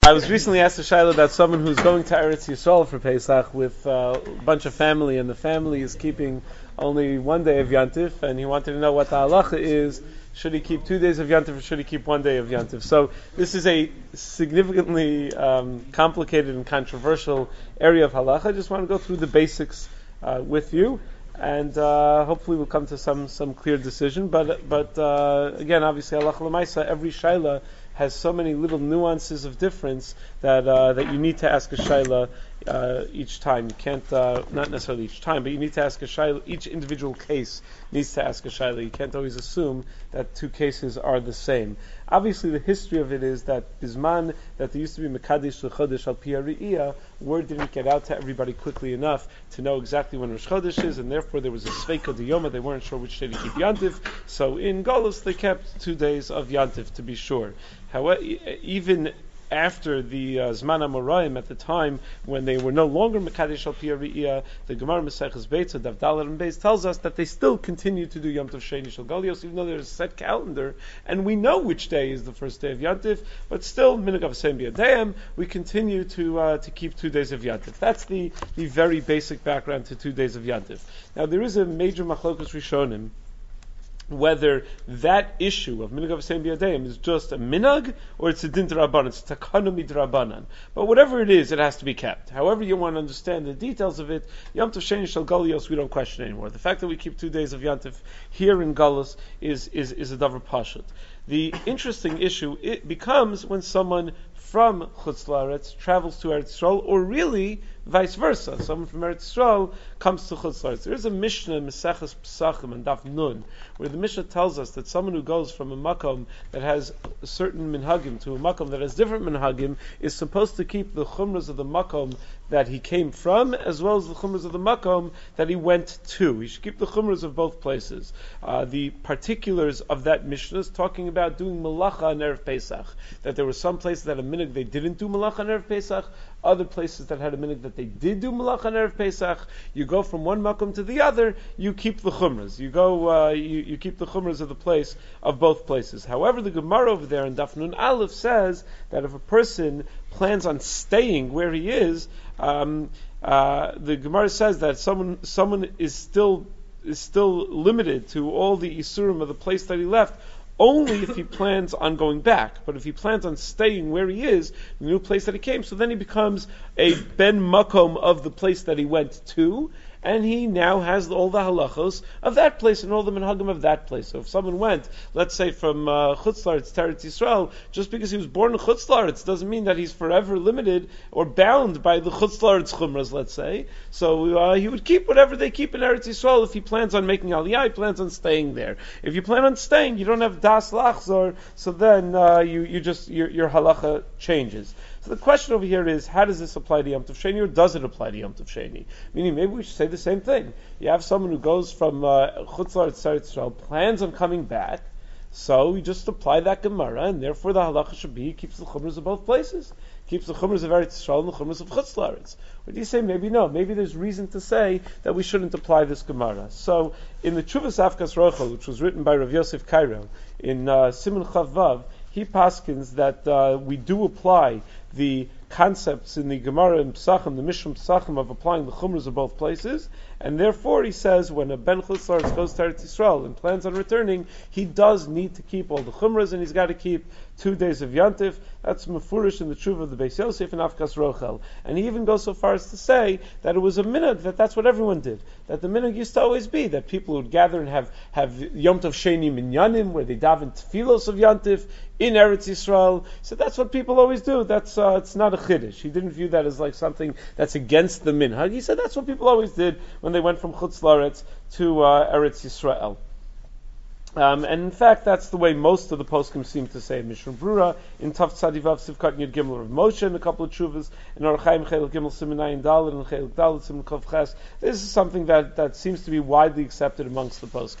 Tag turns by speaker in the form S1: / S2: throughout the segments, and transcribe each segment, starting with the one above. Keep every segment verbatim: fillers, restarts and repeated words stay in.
S1: I was recently asked a shayla about someone who's going to Eretz Yisrael for Pesach with uh, a bunch of family, and the family is keeping only one day of Yantif, and he wanted to know what the halacha is. Should he keep two days of Yantif, or should he keep one day of Yantif? So this is a significantly um, complicated and controversial area of halacha. I just want to go through the basics uh, with you, and uh, hopefully we'll come to some some clear decision. But but uh, again, obviously halacha l'maisa, every shayla has so many little nuances of difference that uh, that you need to ask a shayla uh, each time. You can't, uh, not necessarily each time, but you need to ask a shayla. Each individual case needs to ask a shayla. You can't always assume that two cases are the same. Obviously, the history of it is that bisman, that there used to be mekadesh l'chodesh al pi ha're'iyah, word didn't get out to everybody quickly enough to know exactly when Rosh Chodesh is, and therefore there was a sveika d'yoma. They weren't sure which day to keep Yantif. So in Golus they kept two days of Yantif to be sure. However, even after the uh, Zman HaMorayim, at the time when they were no longer Mekadesh Al Pi HaRe'iyah, the Gemara Maseches Beitza, Daf Dalet and Beis, tells us that they still continue to do Yom Tov Sheni Shel Galios, even though there's a set calendar, and we know which day is the first day of Yantif, but still, Minhag Avosem B'Yadayim, we continue to uh, to keep two days of Yantif. That's the, the very basic background to two days of Yantif. Now, there is a major Machlokas Rishonim, whether that issue of minhag avosem b'yadayim is just a minhag or it's a din d'Rabbanan, it's a takana midrabanan. But whatever it is, it has to be kept. However you want to understand the details of it, Yom Tov Sheni Shel Galios we don't question anymore. The fact that we keep two days of Yantif here in Galus is is is a davar pashut. The interesting issue it becomes when someone from Chutz La'aretz travels to Eretz Yisrael, or really vice versa. Someone from Eretz Yisrael comes to Chutz La'aretz. There is a Mishnah in Maseches Pesachim and Daf Nun, where the Mishnah tells us that someone who goes from a makom that has a certain minhagim to a makom that has different minhagim is supposed to keep the chumras of the makom that he came from, as well as the chumras of the makom that he went to. He should keep the chumras of both places. Uh, the particulars of that Mishnah is talking about doing malacha on Erev Pesach. That there were some places that a minhag they didn't do malacha on Erev Pesach, other places that had a minhag that they did do malacha on Erev Pesach. You go from one makom to the other, you keep the chumras. You go, uh, you, you keep the chumras of the place of both places. However, the Gemara over there in Daf Nun Aleph says that if a person plans on staying where he is, um, uh, the Gemara says that someone someone is still is still limited to all the isurim of the place that he left, only if he plans on going back. But if he plans on staying where he is, the new place that he came, so then he becomes a ben makom of the place that he went to, and he now has all the halachos of that place and all the minhagim of that place. So if someone went, let's say from uh, Chutz La'aretz to Eretz Yisrael, just because he was born in Chutz La'aretz doesn't mean that he's forever limited or bound by the Chutz La'aretz chumras, let's say. So uh, he would keep whatever they keep in Eretz Yisrael if he plans on making aliyah, he plans on staying there. If you plan on staying, you don't have das lachzor, so then uh, you, you just your, your halacha changes. So the question over here is, how does this apply to Yom Tov Sheni, or does it apply to Yom Tov Sheni? Meaning, maybe we should say the same thing. You have someone who goes from uh, Chutz La'aretz to Eretz Yisrael, plans on coming back, so you just apply that Gemara, and therefore the halacha should be, he keeps the chumras of both places. Keeps the chumras of Eretz Yisrael and the chumras of Chutz La'aretz. Or do you say, maybe no, maybe there's reason to say that we shouldn't apply this Gemara. So, in the Tshuvas Afkas Rochel, which was written by Rav Yosef Kairo, in uh, Siman Chav Vav, he paskins that uh, we do apply the concepts in the Gemara and Pesachim, the Mishnah Pesachim, of applying the chumras of both places, and therefore he says when a ben Chutz La'aretz goes to Eretz Yisrael and plans on returning, he does need to keep all the chumras, and he's got to keep two days of Yantif. That's mefurish in the Tshuva of the Beis Yosef and Afkas Rochel. And he even goes so far as to say that it was a minhag, that that's what everyone did. That the minhag used to always be that people would gather and have, have Yom Tov Sheni Minyanim, where they daven tefillos of Yantif in Eretz Yisrael. So that's what people always do. That's uh, it's not a chiddush. He didn't view that as like something that's against the minhag. He said that's what people always did when they went from Chutz La'aretz to uh, Eretz Yisrael. Um, and in fact, that's the way most of the poskim seem to say. Mishnah Brura in Tav Tzadivav Sivkat Yud Gimel of Moshe in a couple of chuvas, in Orach Chaim Chelik Gimel Siminayin Dalet and Chelik Dalet Simin Kov Ches. This is something that, that seems to be widely accepted amongst the poskim.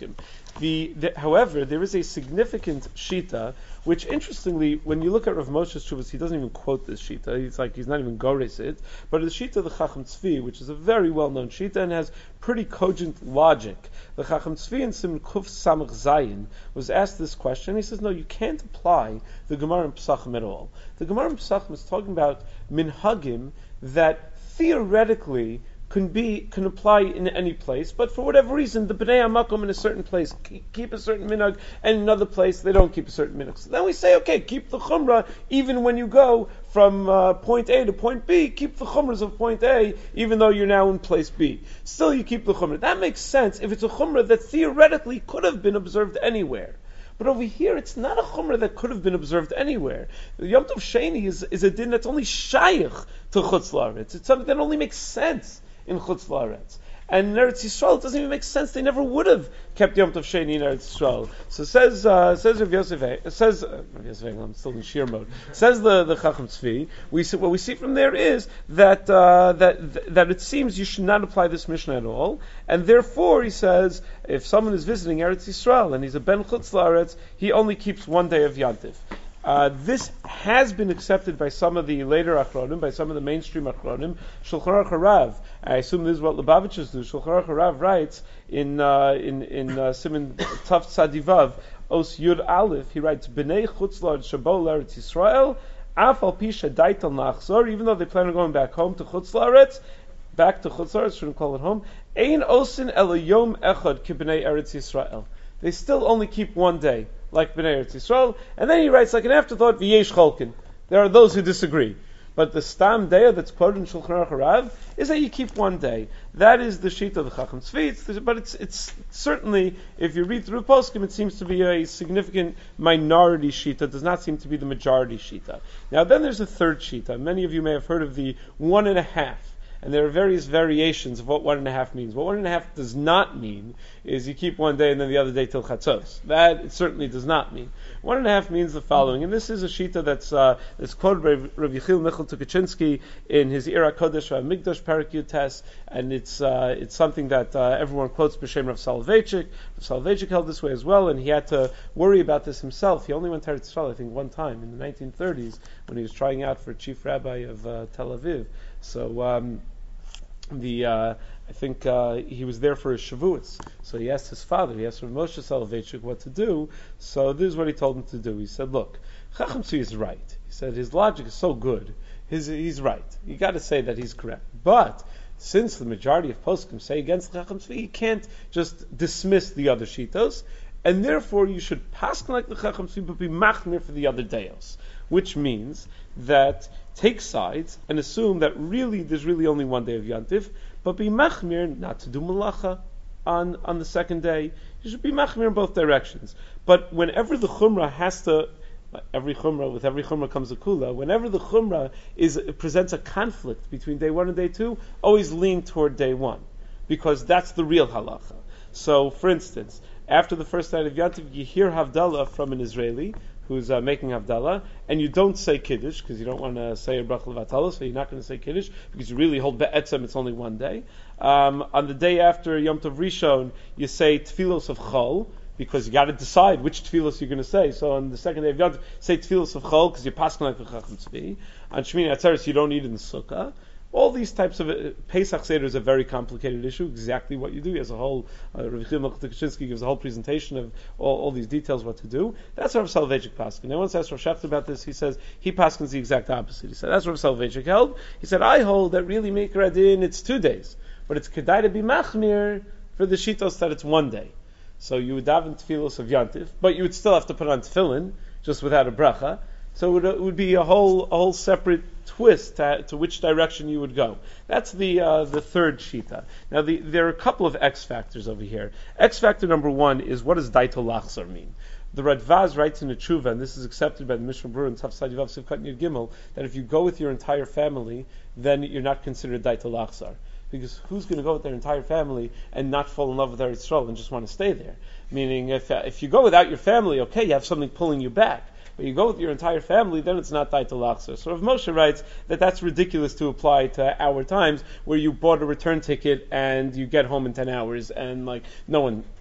S1: The, the, however, there is a significant shita, which interestingly, when you look at Rav Moshe's Shuvas, he doesn't even quote this shita. He's like he's not even gores it, but the shita of the Chacham Tzvi, which is a very well-known shita and has pretty cogent logic. The Chacham Tzvi in Sim Kuf Samach Zayin was asked this question. He says, no, you can't apply the Gemara in Pesachim at all. The Gemara in Pesachim is talking about minhagim that theoretically can be can apply in any place, but for whatever reason, the Bnei HaMakom in a certain place keep a certain minhag, and in another place they don't keep a certain minhag. So then we say, okay, keep the chumrah even when you go from uh, point A to point B. Keep the chumras of point A, even though you're now in place B. Still, you keep the chumrah. That makes sense if it's a chumrah that theoretically could have been observed anywhere. But over here, it's not a chumrah that could have been observed anywhere. The Yom Tov Sheni is, is a din that's only shayich to Chutz La'aretz. It's something that only makes sense in Chutz La'aretz. And in Eretz Yisrael, it doesn't even make sense. They never would have kept Yom Tov Sheni in Eretz Yisrael. So says uh, says Rav Yosef, says uh, Rav Yosef, I'm still in sheer mode. Says the the Chacham Tzvi. We see, what we see from there is that uh, that that it seems you should not apply this Mishnah at all, and therefore he says if someone is visiting Eretz Yisrael and he's a ben Chutz La'aretz, he only keeps one day of Yantiv. Uh, this has been accepted by some of the later Achronim, by some of the mainstream Achronim. Shulchan Aruch Harav, I assume this is what Lubavitchers do. Shulchan Aruch Harav writes in uh, in in uh, Siman Taf Tzadivav Os Yud Aleph. He writes Bnei Chutz La'aretz Shabo L'Eretz Yisrael Af Al Pi Shadaital Nachzor. Even though they plan on going back home to Chutz La'aretz, back to Chutz La'aretz, shouldn't call it home. Ein Osin El Yom Echad Ki Bnei Eretz Yisrael. They still only keep one day, like Bnei Eretz Yisrael. And then he writes, like an afterthought, V'yesh Cholkin. There are those who disagree. But the Stam Deya that's quoted in Shulchan Aruch Harav is that you keep one day. That is the sheet of the Chacham Tzvi. It's the, but it's it's certainly, if you read through Poskim, it seems to be a significant minority shita. It does not seem to be the majority shita. Now then there's a third shita. Many of you may have heard of the one and a half. And there are various variations of what one and a half means. What one and a half does not mean is you keep one day and then the other day till chatzos. That it certainly does not mean. One and a half means the following, and this is a shita that's uh, that's quoted by Rav Yechiel Michal Tukachinsky in his Ira Kodesh Migdash Parak Yutes, and it's uh, it's something that uh, everyone quotes b'shem Rav Soloveitchik. Rav Soloveitchik held this way as well, and he had to worry about this himself. He only went to Eretz Yisrael, I think, one time in the nineteen thirties when he was trying out for chief rabbi of uh, Tel Aviv. So. Um, The uh, I think uh, he was there for his Shavuos, so he asked his father, he asked Rav Moshe Soloveitchik what to do. So this is what he told him to do. He said, "Look, Chacham Tzvi is right." He said his logic is so good, his, he's right. You got to say that he's correct, but since the majority of poskim say against Chacham Tzvi, you can't just dismiss the other shitos, and therefore you should pass like the Chacham Tzvi, but be machmir for the other deos, which means that take sides and assume that really there's really only one day of Yantif, but be machmir not to do malacha on, on the second day. You should be machmir in both directions. But whenever the chumrah has to, every chumrah, with every chumrah comes a kula, whenever the chumrah is presents a conflict between day one and day two, always lean toward day one, because that's the real halacha. So, for instance, after the first night of Yantif, you hear Havdalah from an Israeli who's uh, making Havdalah, and you don't say Kiddush, because you don't want to say a Bracha Levatala, so you're not going to say Kiddush, because you really hold Be'etzem, it's only one day. Um, on the day after Yom Tov Rishon, you say Tfilos of Chol, because you got to decide which Tfilos you're going to say. So on the second day of Yom Tov, say Tfilos of Chol, because you're passing like the Chacham Tzvi. On Shmini Atzeres, you don't eat in the Sukkah. All these types of uh, Pesach Seder is a very complicated issue. Exactly what you do. He has a whole uh, Rav Yechiel Michal Tukachinsky gives a whole presentation of all, all these details what to do. That's Rav Soloveitchik paskin. I once asked Rav Shechter about this. He says he paskins the exact opposite. He said that's Rav Soloveitchik held. He said I hold that really Mikra Adin it's two days, but it's kedai to be machmir for the shitos that it's one day. So you would daven tefillos of Yantif, but you would still have to put on tefillin just without a bracha. So it would, it would be a whole a whole separate twist to, to which direction you would go. That's the uh, the third shita. Now the, there are a couple of X factors over here. X factor number one is, what does Daito Lachzor mean? The Radvaz writes in the Tshuva, and this is accepted by the Mishnah Berurah in Taf Sadivav Sivkat Yud Gimel, that if you go with your entire family, then you're not considered Daito Lachzor. Because who's going to go with their entire family and not fall in love with Eretz Yisrael and just want to stay there? Meaning, if uh, if you go without your family, okay, you have something pulling you back. But you go with your entire family, then it's not Daito Lachzor. So Rav Moshe writes that that's ridiculous to apply to our times, where you bought a return ticket and you get home in ten hours, and like no one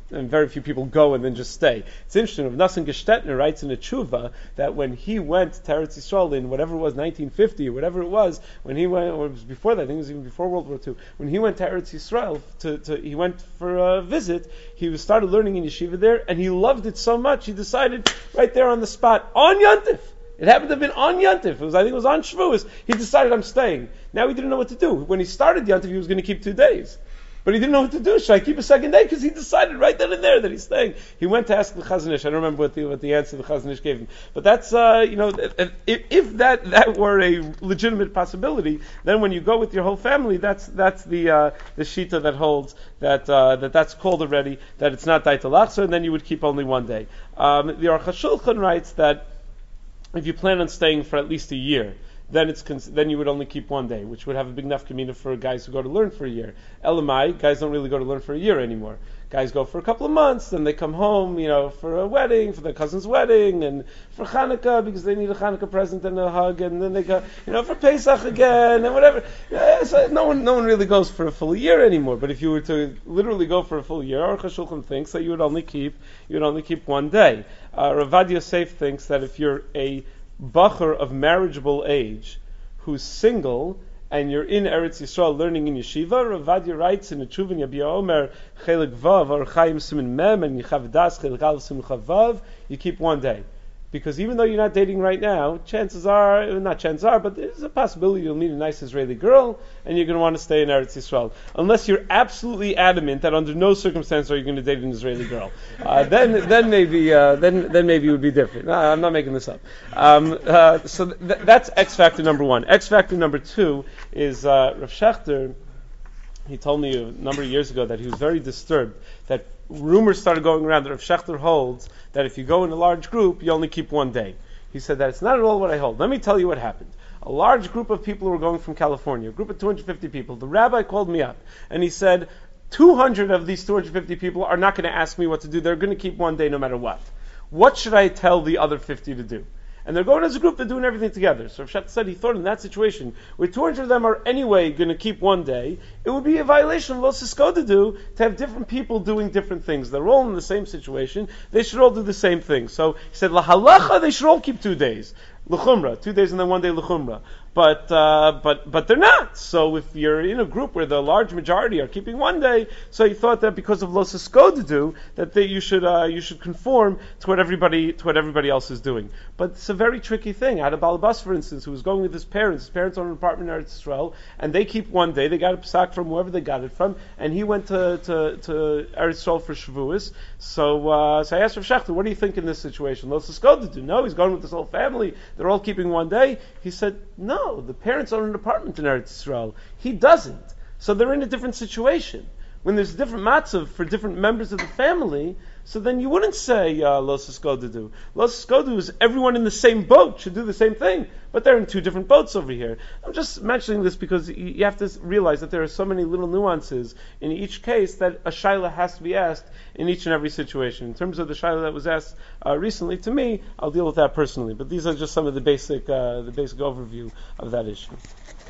S1: and very few people go and then just stay. It's interesting. Rav Nassim Gestetner writes in a tshuva that when he went to Eretz Yisrael in whatever it was, nineteen fifty or whatever it was, when he went, or it was before that, I think it was even before World War Two, when he went to Eretz Yisrael, to, to, he went for a visit, he was started learning in yeshiva there, and he loved it so much, he decided right there on the spot, on Yontif, it happened to have been on Yontif. It was, I think it was on Shavuos. He decided, I'm staying. Now he didn't know what to do. When he started Yontif, he was going to keep two days. But he didn't know what to do. Should I keep a second day? Because he decided right then and there that he's staying. He went to ask the Chazon Ish. I don't remember what the, what the answer the Chazon Ish gave him. But that's, uh, you know, if, if that, that were a legitimate possibility, then when you go with your whole family, that's, that's the, uh, the shita that holds that, uh, that that's called already, that it's not Daitel Achsa, and then you would keep only one day. Um, the Aruch HaShulchan writes that if you plan on staying for at least a year, then it's cons- then you would only keep one day, which would have a big nafkamina for guys who go to learn for a year. Elamai, guys don't really go to learn for a year anymore. Guys go for a couple of months, then they come home, you know, for a wedding, for their cousin's wedding, and for Hanukkah, because they need a Hanukkah present and a hug, and then they go, you know, for Pesach again, and whatever. Yeah, so no one no one really goes for a full year anymore. But if you were to literally go for a full year, Aruch HaShulchan thinks that you would only keep you would only keep one day. Uh, Ravad Yosef thinks that if you're a bacher of marriageable age who's single and you're in Eretz Yisrael learning in yeshiva, Ravadia writes in a Tshuvin Yabia Omer Chelik Vav or Chaim Simin Mem and Yichav Das Chelik Aleph Simin Chavav, you keep one day. Because even though you're not dating right now, chances are, not chances are, but there's a possibility you'll meet a nice Israeli girl and you're going to want to stay in Eretz Yisrael. Unless you're absolutely adamant that under no circumstance are you going to date an Israeli girl. Uh, then then maybe uh, then then maybe it would be different. No, I'm not making this up. Um, uh, so th- that's X factor number one. X factor number two is uh, Rav Shechter. He told me a number of years ago that he was very disturbed that rumors started going around that Rav Shechter holds that if you go in a large group, you only keep one day. He said that it's not at all what I hold. Let me tell you what happened. A large group of people were going from California, a group of two hundred fifty people. The rabbi called me up and he said, two hundred of these two hundred fifty people are not going to ask me what to do. They're going to keep one day no matter what. What should I tell the other fifty to do? And they're going as a group, they're doing everything together. So Rav Shechter said he thought in that situation, where two hundred of them are anyway going to keep one day, it would be a violation of Lo Sisko to do, to have different people doing different things. They're all in the same situation, they should all do the same thing. So he said, La halacha, they should all keep two days. L'chumra, two days and then one day l'chumra. But, uh, but, but they're not. So if you're in a group where the large majority are keeping one day, so he thought that because of Lo Sisko to do, that they, you should, uh, you should conform to what everybody, to what everybody else is doing. But it's a very tricky thing. I had a Balabas, for instance, who was going with his parents. His parents own an apartment in Eretz Yisrael, and they keep one day. They got a psak from wherever they got it from, and he went to, to, to Eretz Yisrael for Shavuos. So, uh, so I asked Rav Shechter, what do you think in this situation? Lo Sisko to do? No, he's going with his whole family. They're all keeping one day. He said, no, the parents own an apartment in Eretz Yisrael. He doesn't. So they're in a different situation. When there's different matzav for different members of the family, so then you wouldn't say uh, Lo Siskodu. Lo Siskodu is everyone in the same boat should do the same thing, but they're in two different boats over here. I'm just mentioning this because you have to realize that there are so many little nuances in each case that a shaila has to be asked in each and every situation. In terms of the shaila that was asked uh, recently to me, I'll deal with that personally. But these are just some of the basic, uh, the basic overview of that issue.